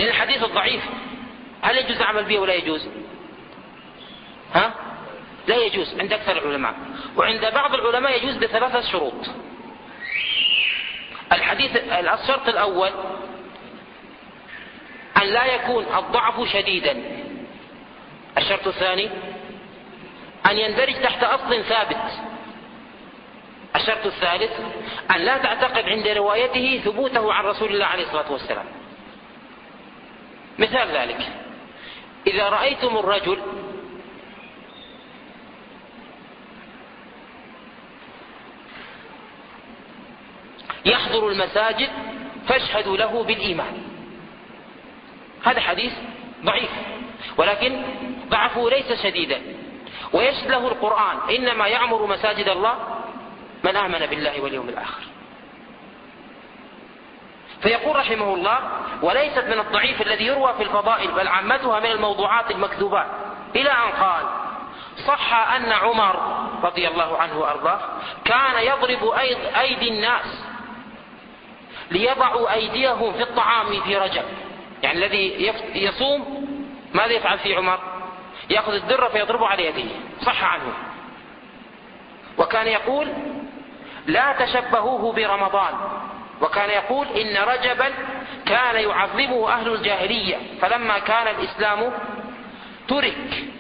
لأن الحديث الضعيف هل يجوز العمل به ولا يجوز؟ لا يجوز عند أكثر العلماء، وعند بعض العلماء يجوز ب3 شروط. الشرط الأول أن لا يكون الضعف شديدا. الشرط الثاني أن يندرج تحت أصل ثابت. الشرط الثالث أن لا تعتقد عند روايته ثبوته عن رسول الله عليه الصلاة والسلام. مثال ذلك: إذا رأيتم الرجل يحضر المساجد فاشهدوا له بالإيمان، هذا حديث ضعيف، ولكن ضعفه ليس شديدا، ويشهد له القرآن: إنما يعمر مساجد الله من آمن بالله واليوم الآخر. فيقول رحمه الله: وليست من الضعيف الذي يروى في الفضائل، بل عامتها من الموضوعات المكذوبات، إلى أن قال: صح أن عمر رضي الله عنه وأرضاه كان يضرب أيدي الناس ليضعوا أيديهم في الطعام في رجب. يعني الذي يصوم ماذا يفعل في عمر؟ يأخذ الدرة فيضربه على يديه، صح عنه. وكان يقول: لا تشبهوه برمضان. وكان يقول: إن رجبا كان يعظمه أهل الجاهلية، فلما كان الإسلام ترك